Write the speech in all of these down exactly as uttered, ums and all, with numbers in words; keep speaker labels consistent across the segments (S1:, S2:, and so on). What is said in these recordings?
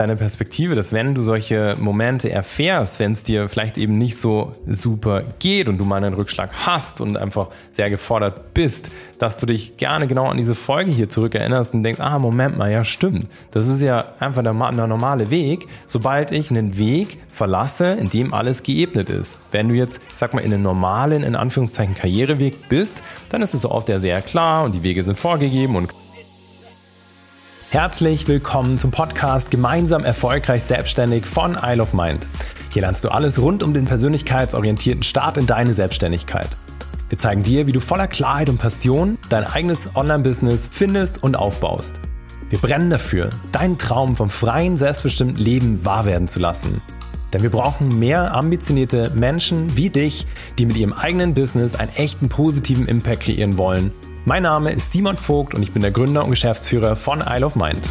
S1: deine Perspektive, dass wenn du solche Momente erfährst, wenn es dir vielleicht eben nicht so super geht und du mal einen Rückschlag hast und einfach sehr gefordert bist, dass du dich gerne genau an diese Folge hier zurückerinnerst und denkst, ah, Moment mal, ja stimmt, das ist ja einfach der, der normale Weg, sobald ich einen Weg verlasse, in dem alles geebnet ist. Wenn du jetzt, ich sag mal, in einem normalen, in Anführungszeichen, Karriereweg bist, dann ist es oft ja sehr klar und die Wege sind vorgegeben und Herzlich willkommen zum Podcast Gemeinsam erfolgreich selbstständig von Isle of Mind. Hier lernst du alles rund um den persönlichkeitsorientierten Start in deine Selbstständigkeit. Wir zeigen dir, wie du voller Klarheit und Passion dein eigenes Online-Business findest und aufbaust. Wir brennen dafür, deinen Traum vom freien, selbstbestimmten Leben wahr werden zu lassen. Denn wir brauchen mehr ambitionierte Menschen wie dich, die mit ihrem eigenen Business einen echten positiven Impact kreieren wollen. Mein Name ist Simon Vogt und ich bin der Gründer und Geschäftsführer von Isle of Mind.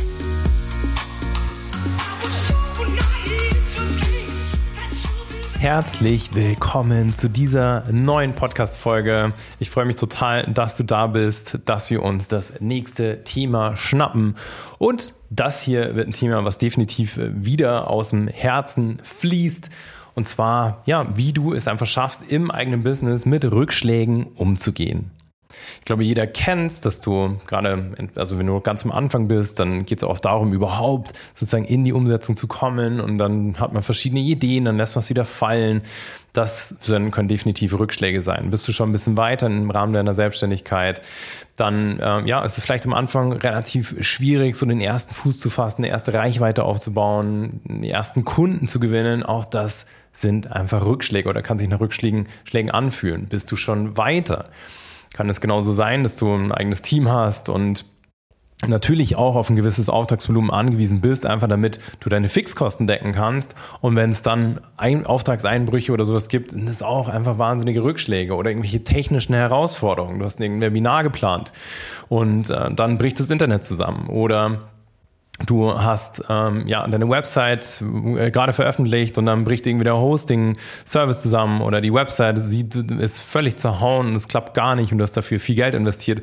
S1: Herzlich willkommen zu dieser neuen Podcast-Folge. Ich freue mich total, dass du da bist, dass wir uns das nächste Thema schnappen. Und das hier wird ein Thema, was definitiv wieder aus dem Herzen fließt. Und zwar, ja, wie du es einfach schaffst, im eigenen Business mit Rückschlägen umzugehen. Ich glaube, jeder kennt es, dass du gerade, also wenn du ganz am Anfang bist, dann geht es auch darum, überhaupt sozusagen in die Umsetzung zu kommen und dann hat man verschiedene Ideen, dann lässt man es wieder fallen. Das können definitive Rückschläge sein. Bist du schon ein bisschen weiter im Rahmen deiner Selbstständigkeit, dann ähm, ja, ist es vielleicht am Anfang relativ schwierig, so den ersten Fuß zu fassen, eine erste Reichweite aufzubauen, die ersten Kunden zu gewinnen. Auch das sind einfach Rückschläge oder kann sich nach Rückschlägen Schlägen anfühlen. Bist du schon weiter? Kann es genauso sein, dass du ein eigenes Team hast und natürlich auch auf ein gewisses Auftragsvolumen angewiesen bist, einfach damit du deine Fixkosten decken kannst. Und wenn es dann ein Auftragseinbrüche oder sowas gibt, sind es auch einfach wahnsinnige Rückschläge oder irgendwelche technischen Herausforderungen. Du hast ein Webinar geplant und äh, dann bricht das Internet zusammen oder du hast ähm, ja deine Website äh, gerade veröffentlicht und dann bricht irgendwie der Hosting-Service zusammen oder die Website sieht, ist völlig zerhauen und es klappt gar nicht und du hast dafür viel Geld investiert.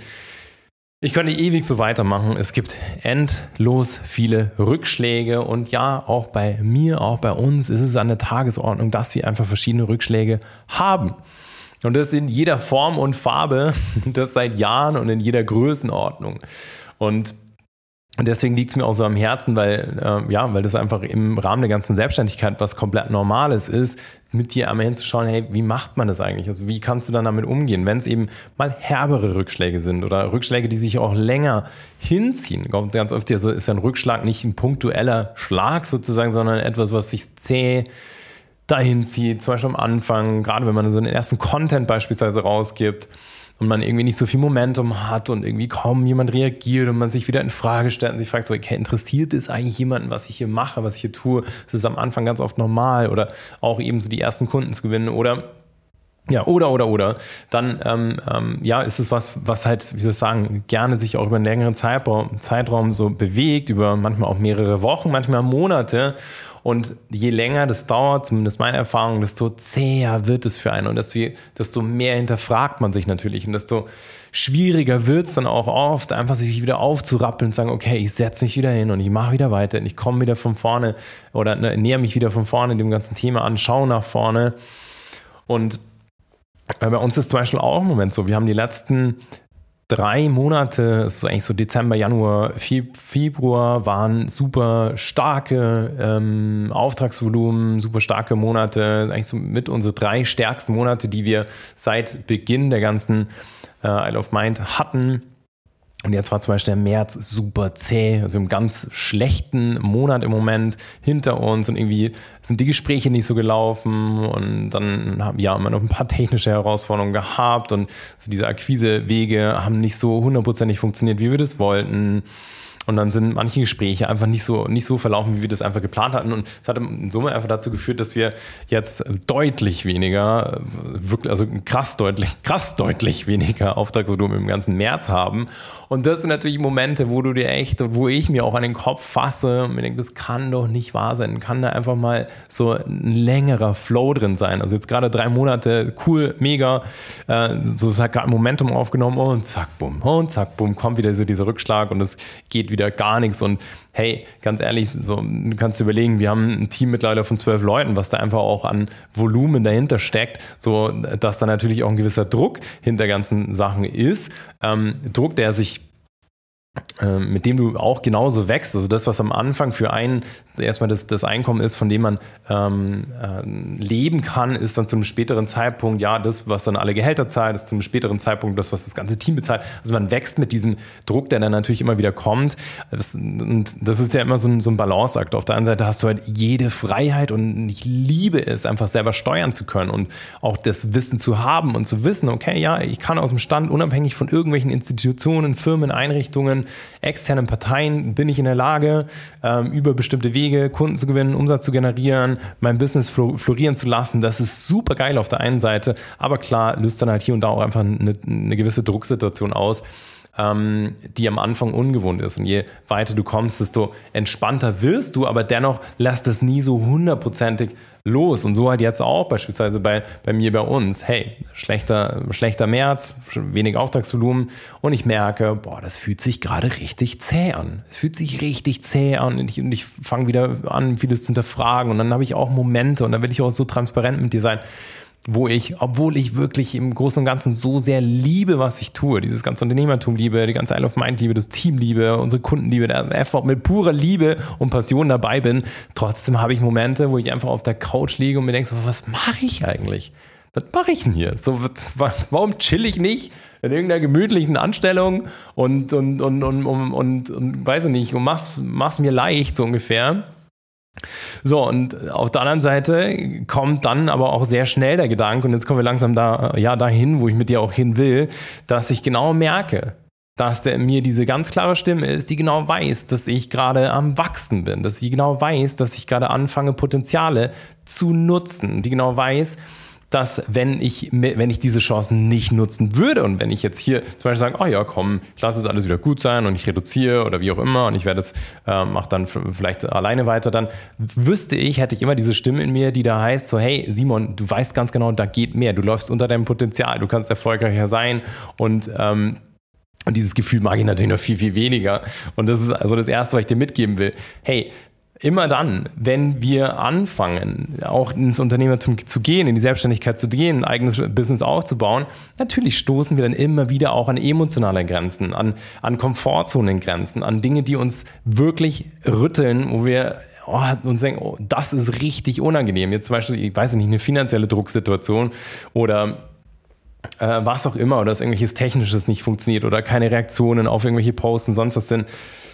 S1: Ich könnte ewig so weitermachen. Es gibt endlos viele Rückschläge und ja, auch bei mir, auch bei uns ist es an der Tagesordnung, dass wir einfach verschiedene Rückschläge haben. Und das in jeder Form und Farbe, das seit Jahren und in jeder Größenordnung. Und Und deswegen liegt es mir auch so am Herzen, weil, äh, ja, weil das einfach im Rahmen der ganzen Selbstständigkeit was komplett Normales ist, mit dir einmal hinzuschauen, hey, wie macht man das eigentlich? Also wie kannst du dann damit umgehen, wenn es eben mal herbere Rückschläge sind oder Rückschläge, die sich auch länger hinziehen? Ganz oft ist ja ein Rückschlag nicht ein punktueller Schlag sozusagen, sondern etwas, was sich zäh dahin zieht, zum Beispiel am Anfang, gerade wenn man so einen ersten Content beispielsweise rausgibt, und man irgendwie nicht so viel Momentum hat und irgendwie kaum jemand reagiert und man sich wieder in Frage stellt und sich fragt, so, okay, interessiert es eigentlich jemanden, was ich hier mache, was ich hier tue? Das ist am Anfang ganz oft normal oder auch eben so die ersten Kunden zu gewinnen oder ja, oder, oder, oder. Dann, ähm, ähm, ja, ist es was, was halt, wie soll ich sagen, gerne sich auch über einen längeren Zeitraum, Zeitraum so bewegt, über manchmal auch mehrere Wochen, manchmal Monate. Und je länger das dauert, zumindest meine Erfahrung, desto zäher wird es für einen und desto, desto mehr hinterfragt man sich natürlich und desto schwieriger wird es dann auch oft, einfach sich wieder aufzurappeln und sagen, okay, ich setze mich wieder hin und ich mache wieder weiter und ich komme wieder von vorne oder ne, näher mich wieder von vorne dem ganzen Thema an, schaue nach vorne. Und bei uns ist zum Beispiel auch im Moment so, wir haben die letzten drei Monate, es ist eigentlich so Dezember, Januar, Februar, waren super starke ähm, Auftragsvolumen, super starke Monate, eigentlich so mit unsere drei stärksten Monate, die wir seit Beginn der ganzen äh, Isle of Mind hatten. Und jetzt war zum Beispiel der März super zäh, also einen ganz schlechten Monat im Moment hinter uns und irgendwie sind die Gespräche nicht so gelaufen und dann haben ja immer noch ein paar technische Herausforderungen gehabt und so diese Akquisewege haben nicht so hundertprozentig funktioniert, wie wir das wollten. Und dann sind manche Gespräche einfach nicht so, nicht so verlaufen, wie wir das einfach geplant hatten. Und es hat in Summe einfach dazu geführt, dass wir jetzt deutlich weniger, wirklich, also krass deutlich, krass deutlich weniger Auftragsvolumen im ganzen März haben. Und das sind natürlich Momente, wo du dir echt, wo ich mir auch an den Kopf fasse und mir denke, das kann doch nicht wahr sein. Kann da einfach mal so ein längerer Flow drin sein. Also jetzt gerade drei Monate, cool, mega. Äh, so es hat gerade Momentum aufgenommen und zack, bumm, und zack, bumm, kommt wieder so dieser Rückschlag und es geht wieder wieder gar nichts. Und hey, ganz ehrlich, so, du kannst dir überlegen, wir haben ein Team mittlerweile von zwölf Leuten, was da einfach auch an Volumen dahinter steckt, so dass da natürlich auch ein gewisser Druck hinter ganzen Sachen ist. Ähm, Druck, der sich mit dem du auch genauso wächst. Also das, was am Anfang für einen erstmal das, das Einkommen ist, von dem man ähm, äh, leben kann, ist dann zu einem späteren Zeitpunkt, ja, das, was dann alle Gehälter zahlt, ist zu einem späteren Zeitpunkt das, was das ganze Team bezahlt. Also man wächst mit diesem Druck, der dann natürlich immer wieder kommt. Das, und das ist ja immer so ein, so ein Balanceakt. Auf der einen Seite hast du halt jede Freiheit und ich liebe es, einfach selber steuern zu können und auch das Wissen zu haben und zu wissen, okay, ja, ich kann aus dem Stand, unabhängig von irgendwelchen Institutionen, Firmen, Einrichtungen, externen Parteien bin ich in der Lage, ähm, über bestimmte Wege Kunden zu gewinnen, Umsatz zu generieren, mein Business florieren zu lassen. Das ist super geil auf der einen Seite, aber klar löst dann halt hier und da auch einfach eine, eine gewisse Drucksituation aus, ähm, die am Anfang ungewohnt ist. Und je weiter du kommst, desto entspannter wirst du, aber dennoch lässt es nie so hundertprozentig los. Und so halt jetzt auch beispielsweise bei, bei mir, bei uns. Hey, schlechter, schlechter März, wenig Auftragsvolumen und ich merke, boah, das fühlt sich gerade richtig zäh an. Es fühlt sich richtig zäh an und ich, und ich fange wieder an, vieles zu hinterfragen und dann habe ich auch Momente und dann will ich auch so transparent mit dir sein, wo ich, obwohl ich wirklich im Großen und Ganzen so sehr liebe, was ich tue, dieses ganze Unternehmertum liebe, die ganze Isle of Mind liebe, das Team liebe, unsere Kunden liebe, der Effort mit purer Liebe und Passion dabei bin, trotzdem habe ich Momente, wo ich einfach auf der Couch liege und mir denke, so, was mache ich eigentlich? Was mache ich denn hier? So, warum chill ich nicht in irgendeiner gemütlichen Anstellung und, und, und, und, und, und, und weiß ich nicht, und mach's, mach's mir leicht, so ungefähr. So, und auf der anderen Seite kommt dann aber auch sehr schnell der Gedanke, und jetzt kommen wir langsam da, ja, dahin, wo ich mit dir auch hin will, dass ich genau merke, dass der, mir diese ganz klare Stimme ist, die genau weiß, dass ich gerade am Wachsen bin, dass sie genau weiß, dass ich gerade anfange, Potenziale zu nutzen, die genau weiß, dass wenn ich, wenn ich diese Chancen nicht nutzen würde und wenn ich jetzt hier zum Beispiel sage, oh ja, komm, ich lasse es alles wieder gut sein und ich reduziere oder wie auch immer und ich werde es, äh, mache dann vielleicht alleine weiter, dann wüsste ich, hätte ich immer diese Stimme in mir, die da heißt so, hey Simon, du weißt ganz genau, da geht mehr, du läufst unter deinem Potenzial, du kannst erfolgreicher sein und ähm, und dieses Gefühl mag ich natürlich noch viel, viel weniger und das ist also das Erste, was ich dir mitgeben will. Hey, immer dann, wenn wir anfangen, auch ins Unternehmertum zu gehen, in die Selbstständigkeit zu gehen, ein eigenes Business aufzubauen, natürlich stoßen wir dann immer wieder auch an emotionale Grenzen, an, an Komfortzonengrenzen, an Dinge, die uns wirklich rütteln, wo wir oh, uns denken, oh, das ist richtig unangenehm. Jetzt zum Beispiel, ich weiß nicht, eine finanzielle Drucksituation oder äh, was auch immer, oder dass irgendwelches Technisches nicht funktioniert oder keine Reaktionen auf irgendwelche Posts und sonst was sind.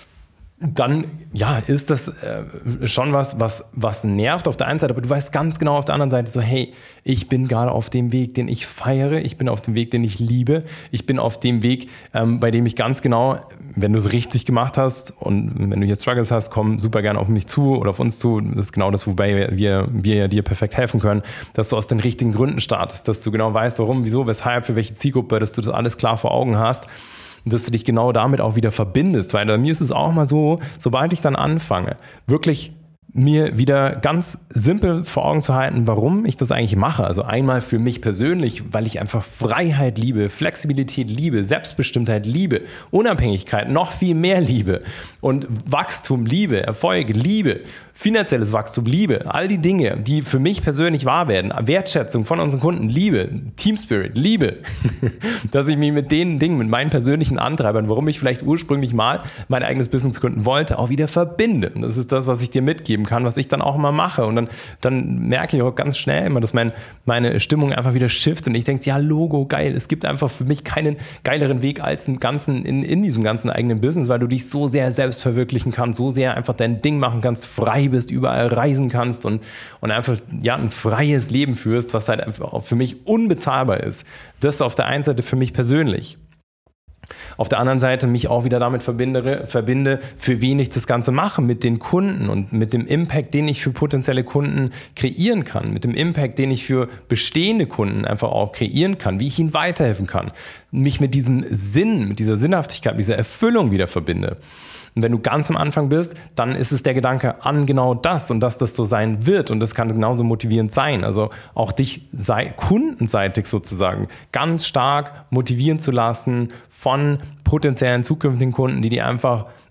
S1: Dann, ja, ist das äh, schon was, was, was nervt auf der einen Seite, aber du weißt ganz genau auf der anderen Seite so, hey, ich bin gerade auf dem Weg, den ich feiere, ich bin auf dem Weg, den ich liebe, ich bin auf dem Weg, ähm, bei dem ich ganz genau, wenn du es richtig gemacht hast und wenn du jetzt Struggles hast, komm super gerne auf mich zu oder auf uns zu, das ist genau das, wobei wir, wir ja dir perfekt helfen können, dass du aus den richtigen Gründen startest, dass du genau weißt, warum, wieso, weshalb, für welche Zielgruppe, dass du das alles klar vor Augen hast. Dass du dich genau damit auch wieder verbindest, weil bei mir ist es auch mal so, sobald ich dann anfange, wirklich mir wieder ganz simpel vor Augen zu halten, warum ich das eigentlich mache. Also einmal für mich persönlich, weil ich einfach Freiheit liebe, Flexibilität liebe, Selbstbestimmtheit liebe, Unabhängigkeit noch viel mehr liebe und Wachstum liebe, Erfolg liebe, finanzielles Wachstum liebe, all die Dinge, die für mich persönlich wahr werden, Wertschätzung von unseren Kunden liebe, Team Spirit liebe, dass ich mich mit den Dingen, mit meinen persönlichen Antreibern, warum ich vielleicht ursprünglich mal mein eigenes Business gründen wollte, auch wieder verbinde. Und das ist das, was ich dir mitgeben kann, was ich dann auch immer mache. Und dann, dann merke ich auch ganz schnell immer, dass mein, meine Stimmung einfach wieder shiftet und ich denke, ja, Logo, geil. Es gibt einfach für mich keinen geileren Weg als im ganzen, in, in diesem ganzen eigenen Business, weil du dich so sehr selbst verwirklichen kannst, so sehr einfach dein Ding machen kannst, frei bist, überall reisen kannst und, und einfach ja, ein freies Leben führst, was halt einfach auch für mich unbezahlbar ist. Das auf der einen Seite für mich persönlich. Auf der anderen Seite mich auch wieder damit verbinde, verbinde, für wen ich das Ganze mache, mit den Kunden und mit dem Impact, den ich für potenzielle Kunden kreieren kann, mit dem Impact, den ich für bestehende Kunden einfach auch kreieren kann, wie ich ihnen weiterhelfen kann, mich mit diesem Sinn, mit dieser Sinnhaftigkeit, mit dieser Erfüllung wieder verbinde. Und wenn du ganz am Anfang bist, dann ist es der Gedanke an genau das und dass das so sein wird und das kann genauso motivierend sein. Also auch dich sei, kundenseitig sozusagen ganz stark motivieren zu lassen von potenziellen zukünftigen Kunden, die dir einfach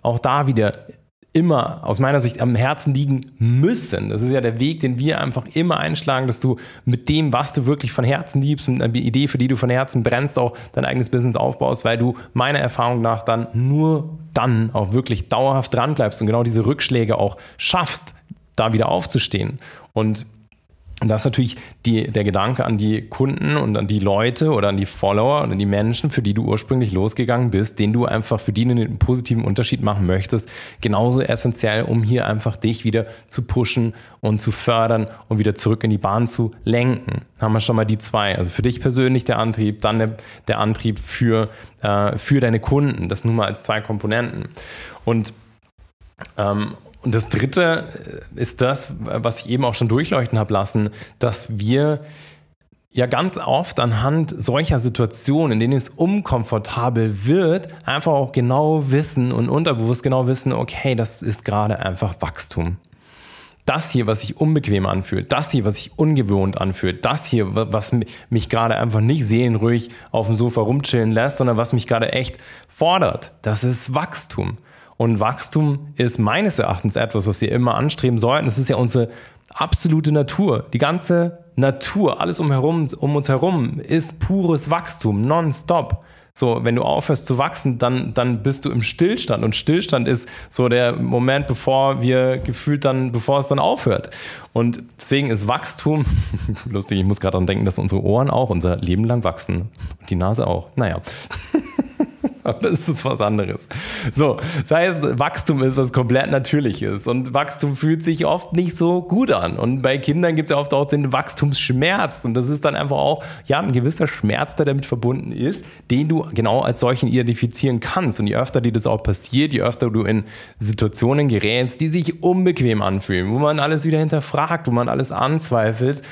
S1: auch da wieder immer aus meiner Sicht am Herzen liegen müssen. Das ist ja der Weg, den wir einfach immer einschlagen, dass du mit dem, was du wirklich von Herzen liebst und eine Idee, für die du von Herzen brennst, auch dein eigenes Business aufbaust, weil du meiner Erfahrung nach dann nur dann auch wirklich dauerhaft dran bleibst und genau diese Rückschläge auch schaffst, da wieder aufzustehen. Und Und das ist natürlich die, der Gedanke an die Kunden und an die Leute oder an die Follower und an die Menschen, für die du ursprünglich losgegangen bist, den du einfach für die einen positiven Unterschied machen möchtest, genauso essentiell, um hier einfach dich wieder zu pushen und zu fördern und wieder zurück in die Bahn zu lenken. Haben wir schon mal die zwei. Also für dich persönlich der Antrieb, dann der, der Antrieb für, äh, für deine Kunden. Das nun mal als zwei Komponenten. Und ähm, Und das Dritte ist das, was ich eben auch schon durchleuchten habe lassen, dass wir ja ganz oft anhand solcher Situationen, in denen es unkomfortabel wird, einfach auch genau wissen und unterbewusst genau wissen, okay, das ist gerade einfach Wachstum. Das hier, was sich unbequem anfühlt, das hier, was sich ungewohnt anfühlt, das hier, was mich gerade einfach nicht seelenruhig auf dem Sofa rumchillen lässt, sondern was mich gerade echt fordert, das ist Wachstum. Und Wachstum ist meines Erachtens etwas, was wir immer anstreben sollten. Das ist ja unsere absolute Natur. Die ganze Natur, alles umherum, um uns herum ist pures Wachstum, nonstop. So, wenn du aufhörst zu wachsen, dann, dann bist du im Stillstand. Und Stillstand ist so der Moment, bevor wir gefühlt dann, bevor es dann aufhört. Und deswegen ist Wachstum, lustig, ich muss gerade daran denken, dass unsere Ohren auch unser Leben lang wachsen. Und die Nase auch. Naja. Aber das ist was anderes. So, das heißt, Wachstum ist was komplett Natürliches und Wachstum fühlt sich oft nicht so gut an. Und bei Kindern gibt es ja oft auch den Wachstumsschmerz und das ist dann einfach auch ja ein gewisser Schmerz, der damit verbunden ist, den du genau als solchen identifizieren kannst. Und je öfter dir das auch passiert, je öfter du in Situationen gerätst, die sich unbequem anfühlen, wo man alles wieder hinterfragt, wo man alles anzweifelt,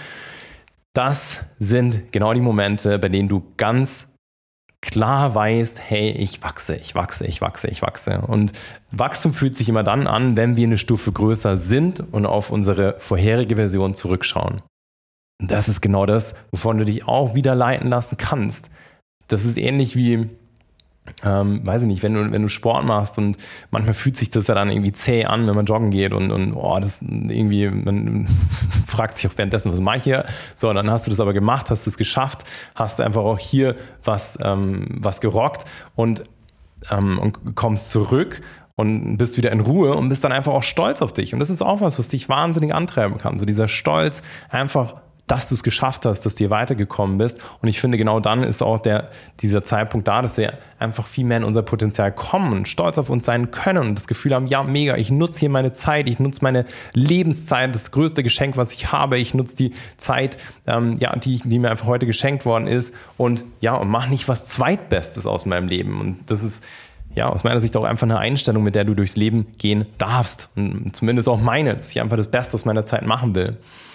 S1: das sind genau die Momente, bei denen du ganz klar weißt, hey, ich wachse, ich wachse, ich wachse, ich wachse. Und Wachstum fühlt sich immer dann an, wenn wir eine Stufe größer sind und auf unsere vorherige Version zurückschauen. Und das ist genau das, wovon du dich auch wieder leiten lassen kannst. Das ist ähnlich wie, ähm, weiß ich nicht, wenn du, wenn du Sport machst und manchmal fühlt sich das ja dann irgendwie zäh an, wenn man joggen geht und, und oh, das irgendwie, man fragt sich auch währenddessen, was mache ich hier? So, dann hast du das aber gemacht, hast es geschafft, hast einfach auch hier was, ähm, was gerockt und, ähm, und kommst zurück und bist wieder in Ruhe und bist dann einfach auch stolz auf dich. Und das ist auch was, was dich wahnsinnig antreiben kann. So dieser Stolz, einfach dass du es geschafft hast, dass du hier weitergekommen bist. Und ich finde, genau dann ist auch der, dieser Zeitpunkt da, dass wir einfach viel mehr in unser Potenzial kommen und stolz auf uns sein können und das Gefühl haben, ja, mega, ich nutze hier meine Zeit, ich nutze meine Lebenszeit, das größte Geschenk, was ich habe. Ich nutze die Zeit, ähm, ja, die, die mir einfach heute geschenkt worden ist und ja, und mach nicht was Zweitbestes aus meinem Leben. Und das ist ja, aus meiner Sicht auch einfach eine Einstellung, mit der du durchs Leben gehen darfst. Und zumindest auch meine, dass ich einfach das Beste aus meiner Zeit machen will.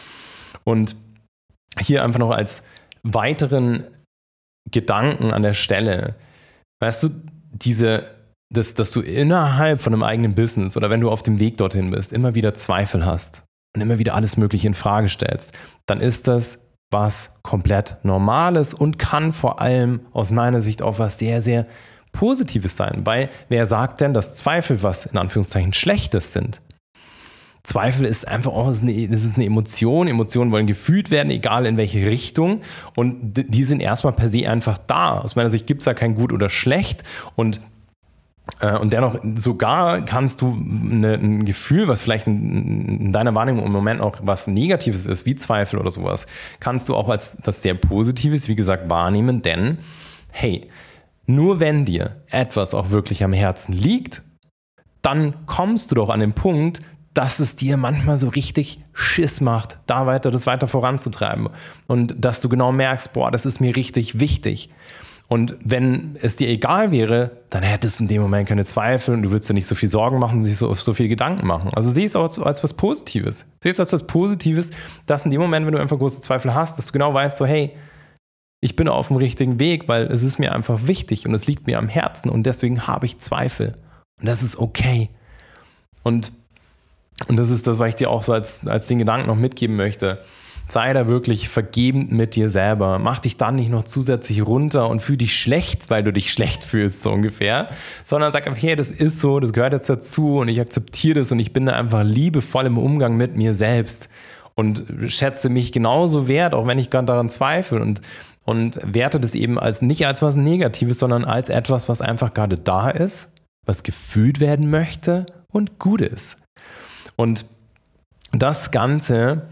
S1: Und hier einfach noch als weiteren Gedanken an der Stelle, weißt du, diese, dass, dass du innerhalb von einem eigenen Business oder wenn du auf dem Weg dorthin bist, immer wieder Zweifel hast und immer wieder alles Mögliche in Frage stellst, dann ist das was komplett Normales und kann vor allem aus meiner Sicht auch was sehr, sehr Positives sein, weil wer sagt denn, dass Zweifel was in Anführungszeichen Schlechtes sind? Zweifel ist einfach auch das ist eine Emotion. Emotionen wollen gefühlt werden, egal in welche Richtung. Und die sind erstmal per se einfach da. Aus meiner Sicht gibt es da kein Gut oder Schlecht. Und, äh, und dennoch sogar kannst du eine, ein Gefühl, was vielleicht in, in deiner Wahrnehmung im Moment auch was Negatives ist, wie Zweifel oder sowas, kannst du auch als was sehr Positives, wie gesagt, wahrnehmen. Denn, hey, nur wenn dir etwas auch wirklich am Herzen liegt, dann kommst du doch an den Punkt, dass es dir manchmal so richtig Schiss macht, da weiter, das weiter voranzutreiben. Und dass du genau merkst, boah, das ist mir richtig wichtig. Und wenn es dir egal wäre, dann hättest du in dem Moment keine Zweifel und du würdest dir nicht so viel Sorgen machen und sich so, so viel Gedanken machen. Also sieh es auch als, als was Positives. Sieh es als was Positives, dass in dem Moment, wenn du einfach große Zweifel hast, dass du genau weißt, so hey, ich bin auf dem richtigen Weg, weil es ist mir einfach wichtig und es liegt mir am Herzen und deswegen habe ich Zweifel. Und das ist okay. Und Und das ist das, was ich dir auch so als, als den Gedanken noch mitgeben möchte. sei da wirklich vergebend mit dir selber. Mach dich dann nicht noch zusätzlich runter und fühl dich schlecht, weil du dich schlecht fühlst, so ungefähr. Sondern sag einfach, hey, das ist so, das gehört jetzt dazu und ich akzeptiere das und ich bin da einfach liebevoll im Umgang mit mir selbst und schätze mich genauso wert, auch wenn ich gerade daran zweifle und, und werte das eben als nicht als was Negatives, sondern als etwas, was einfach gerade da ist, was gefühlt werden möchte und gut ist. Und das Ganze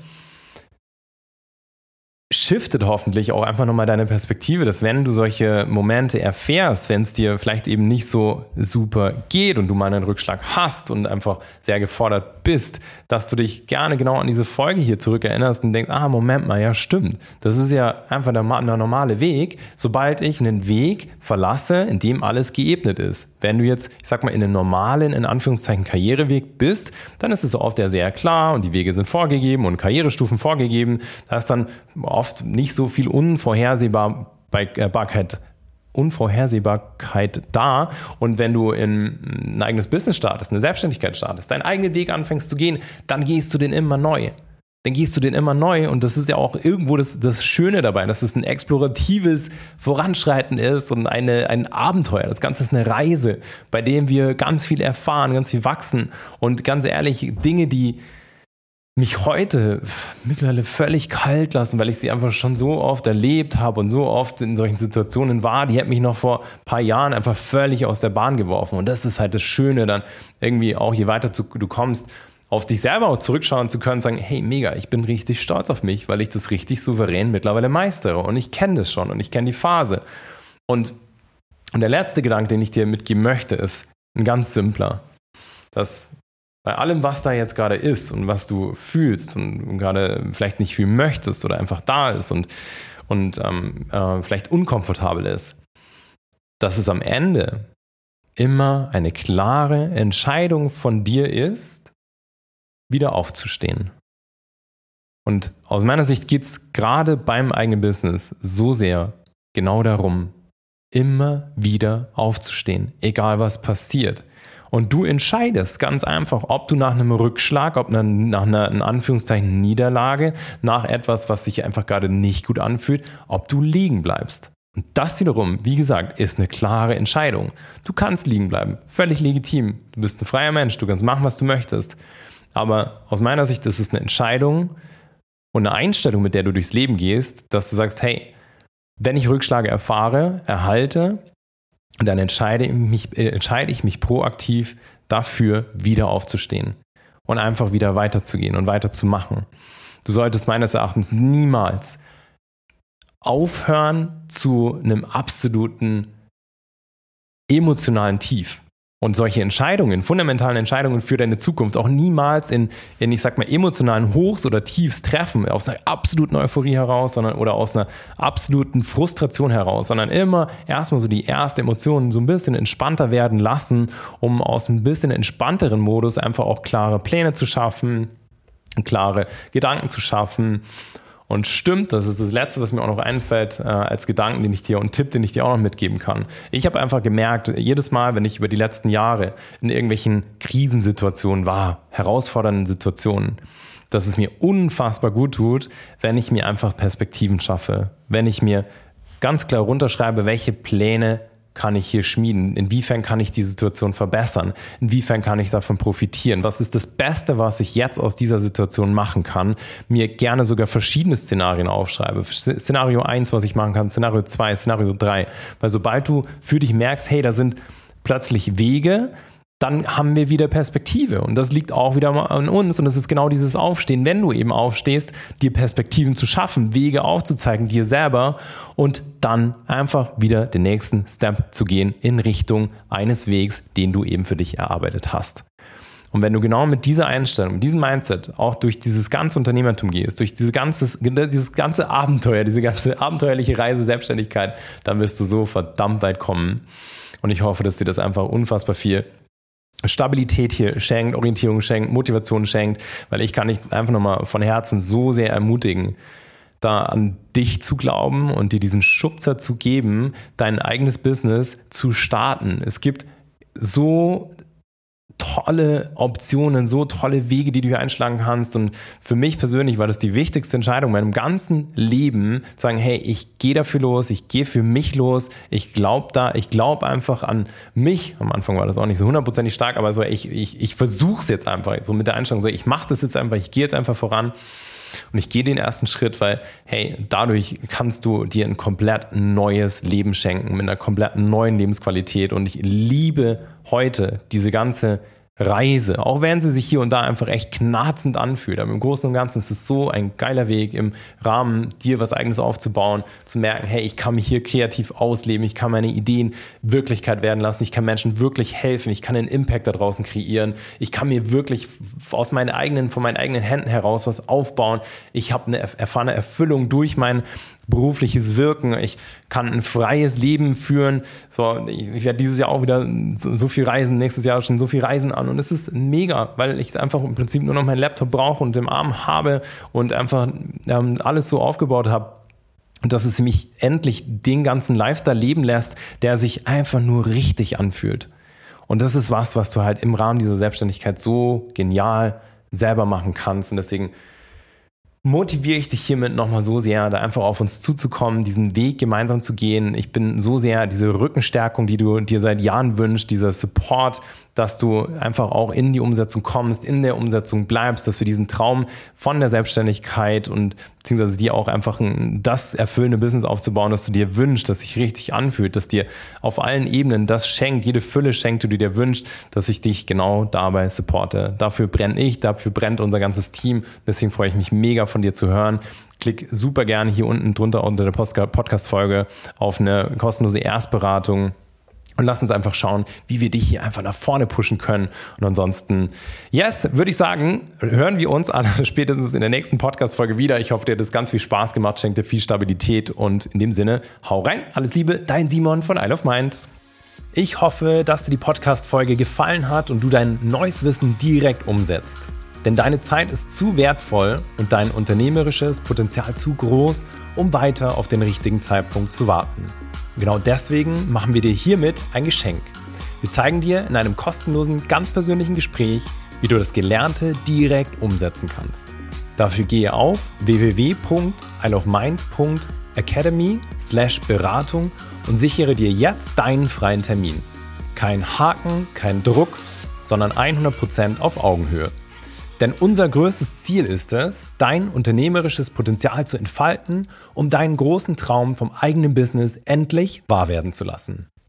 S1: shiftet hoffentlich auch einfach nochmal deine Perspektive, dass wenn du solche Momente erfährst, wenn es dir vielleicht eben nicht so super geht und du mal einen Rückschlag hast und einfach sehr gefordert bist, dass du dich gerne genau an diese Folge hier zurückerinnerst und denkst, ah, Moment mal, ja stimmt, das ist ja einfach der, der normale Weg, sobald ich einen Weg verlasse, in dem alles geebnet ist. Wenn du jetzt, ich sag mal, in einem normalen, in Anführungszeichen, Karriereweg bist, dann ist es oft ja sehr klar und die Wege sind vorgegeben und Karrierestufen vorgegeben. Da ist dann oft nicht so viel Unvorhersehbarkeit, Unvorhersehbarkeit da. Und wenn du in ein eigenes Business startest, eine Selbstständigkeit startest, deinen eigenen Weg anfängst zu gehen, dann gehst du den immer neu. Dann gehst du den immer neu und das ist ja auch irgendwo das, das Schöne dabei, dass es ein exploratives Voranschreiten ist und eine, ein Abenteuer. Das Ganze ist eine Reise, bei dem wir ganz viel erfahren, ganz viel wachsen und ganz ehrlich, Dinge, die mich heute mittlerweile völlig kalt lassen, weil ich sie einfach schon so oft erlebt habe und so oft in solchen Situationen war, die hätten mich noch vor ein paar Jahren einfach völlig aus der Bahn geworfen und das ist halt das Schöne dann irgendwie auch, je weiter du kommst, auf dich selber auch zurückschauen zu können und sagen, hey, mega, ich bin richtig stolz auf mich, weil ich das richtig souverän mittlerweile meistere und ich kenne das schon und ich kenne die Phase. Und, und der letzte Gedanke, den ich dir mitgeben möchte, ist ein ganz simpler, dass bei allem, was da jetzt gerade ist und was du fühlst und gerade vielleicht nicht fühlen möchtest oder einfach da ist und, und ähm, äh, vielleicht unkomfortabel ist, dass es am Ende immer eine klare Entscheidung von dir ist, wieder aufzustehen. Und aus meiner Sicht geht es gerade beim eigenen Business so sehr genau darum, immer wieder aufzustehen, egal was passiert. Und du entscheidest ganz einfach, ob du nach einem Rückschlag, ob nach einer, in Anführungszeichen, Niederlage, nach etwas, was sich einfach gerade nicht gut anfühlt, ob du liegen bleibst. Und das wiederum, wie gesagt, ist eine klare Entscheidung. Du kannst liegen bleiben, völlig legitim. Du bist ein freier Mensch, du kannst machen, was du möchtest. Aber aus meiner Sicht ist es eine Entscheidung und eine Einstellung, mit der du durchs Leben gehst, dass du sagst, hey, wenn ich Rückschläge erfahre, erhalte, dann entscheide ich mich, äh, entscheide ich mich proaktiv dafür, wieder aufzustehen und einfach wieder weiterzugehen und weiterzumachen. Du solltest meines Erachtens niemals aufhören zu einem absoluten emotionalen Tief. Und solche Entscheidungen, fundamentalen Entscheidungen für deine Zukunft auch niemals in, in, ich sag mal, emotionalen Hochs oder Tiefs treffen, aus einer absoluten Euphorie heraus, sondern oder aus einer absoluten Frustration heraus, sondern immer erstmal so die erste Emotion so ein bisschen entspannter werden lassen, um aus ein bisschen entspannteren Modus einfach auch klare Pläne zu schaffen, klare Gedanken zu schaffen. Und stimmt, das ist das Letzte, was mir auch noch einfällt, äh, als Gedanken, den ich dir und Tipp, den ich dir auch noch mitgeben kann. Ich habe einfach gemerkt, jedes Mal, wenn ich über die letzten Jahre in irgendwelchen Krisensituationen war, herausfordernden Situationen, dass es mir unfassbar gut tut, wenn ich mir einfach Perspektiven schaffe, wenn ich mir ganz klar runterschreibe, welche Pläne kann ich hier schmieden? Inwiefern kann ich die Situation verbessern? Inwiefern kann ich davon profitieren? Was ist das Beste, was ich jetzt aus dieser Situation machen kann? Mir gerne sogar verschiedene Szenarien aufschreibe. Szenario eins, was ich machen kann, Szenario zwei, Szenario drei. Weil sobald du für dich merkst, hey, da sind plötzlich Wege, dann haben wir wieder Perspektive. Und das liegt auch wieder an uns. Und das ist genau dieses Aufstehen, wenn du eben aufstehst, dir Perspektiven zu schaffen, Wege aufzuzeigen, dir selber und dann einfach wieder den nächsten Step zu gehen in Richtung eines Wegs, den du eben für dich erarbeitet hast. Und wenn du genau mit dieser Einstellung, mit diesem Mindset auch durch dieses ganze Unternehmertum gehst, durch diese ganze, dieses ganze Abenteuer, diese ganze abenteuerliche Reise Selbstständigkeit, dann wirst du so verdammt weit kommen. Und ich hoffe, dass dir das einfach unfassbar viel Stabilität hier schenkt, Orientierung schenkt, Motivation schenkt, weil ich kann dich einfach nochmal von Herzen so sehr ermutigen, da an dich zu glauben und dir diesen Schubser zu geben, dein eigenes Business zu starten. Es gibt so tolle Optionen, so tolle Wege, die du hier einschlagen kannst. Und für mich persönlich war das die wichtigste Entscheidung in meinem ganzen Leben, zu sagen, hey, ich gehe dafür los, ich gehe für mich los, ich glaube da, ich glaube einfach an mich. Am Anfang war das auch nicht so hundertprozentig stark, aber so, ich, ich, ich versuche es jetzt einfach, so mit der Einstellung, so, ich mache das jetzt einfach, ich gehe jetzt einfach voran. Und ich gehe den ersten Schritt, weil, hey, dadurch kannst du dir ein komplett neues Leben schenken, mit einer komplett neuen Lebensqualität. Und ich liebe heute diese ganze Reise, auch wenn sie sich hier und da einfach echt knarzend anfühlt. Aber im Großen und Ganzen ist es so ein geiler Weg, im Rahmen dir was Eigenes aufzubauen, zu merken, hey, ich kann mich hier kreativ ausleben, ich kann meine Ideen Wirklichkeit werden lassen, ich kann Menschen wirklich helfen, ich kann einen Impact da draußen kreieren, ich kann mir wirklich aus meinen eigenen, von meinen eigenen Händen heraus was aufbauen. Ich habe eine erfahrene Erfüllung durch mein berufliches Wirken, ich kann ein freies Leben führen. So, ich, ich werde dieses Jahr auch wieder so, so viel reisen, nächstes Jahr schon so viel Reisen an und es ist mega, weil ich einfach im Prinzip nur noch meinen Laptop brauche und im Arm habe und einfach ähm, alles so aufgebaut habe, dass es mich endlich den ganzen Lifestyle leben lässt, der sich einfach nur richtig anfühlt. Und das ist was, was du halt im Rahmen dieser Selbstständigkeit so genial selber machen kannst und deswegen motiviere ich dich hiermit nochmal so sehr, da einfach auf uns zuzukommen, diesen Weg gemeinsam zu gehen. Ich bin so sehr diese Rückenstärkung, die du dir seit Jahren wünschst, dieser Support, dass du einfach auch in die Umsetzung kommst, in der Umsetzung bleibst, dass wir diesen Traum von der Selbstständigkeit und beziehungsweise dir auch einfach ein, das erfüllende Business aufzubauen, das du dir wünschst, das sich richtig anfühlt, dass dir auf allen Ebenen das schenkt, jede Fülle schenkt, die du dir wünschst, dass ich dich genau dabei supporte. Dafür brenne ich, dafür brennt unser ganzes Team. Deswegen freue ich mich mega von dir zu hören. Klick super gerne hier unten drunter unter der Podcast-Folge auf eine kostenlose Erstberatung. Und lass uns einfach schauen, wie wir dich hier einfach nach vorne pushen können. Und ansonsten, yes, würde ich sagen, hören wir uns alle spätestens in der nächsten Podcast-Folge wieder. Ich hoffe, dir hat das ganz viel Spaß gemacht, schenkt dir viel Stabilität. Und in dem Sinne, hau rein, alles Liebe, dein Simon von Isle of Mind. Ich hoffe, dass dir die Podcast-Folge gefallen hat und du dein neues Wissen direkt umsetzt. Denn deine Zeit ist zu wertvoll und dein unternehmerisches Potenzial zu groß, um weiter auf den richtigen Zeitpunkt zu warten. Genau deswegen machen wir dir hiermit ein Geschenk. Wir zeigen dir in einem kostenlosen, ganz persönlichen Gespräch, wie du das Gelernte direkt umsetzen kannst. Dafür gehe auf w w w punkt isleofmind punkt academy slash Beratung und sichere dir jetzt deinen freien Termin. Kein Haken, kein Druck, sondern hundert Prozent auf Augenhöhe. Denn unser größtes Ziel ist es, dein unternehmerisches Potenzial zu entfalten, um deinen großen Traum vom eigenen Business endlich wahr werden zu lassen.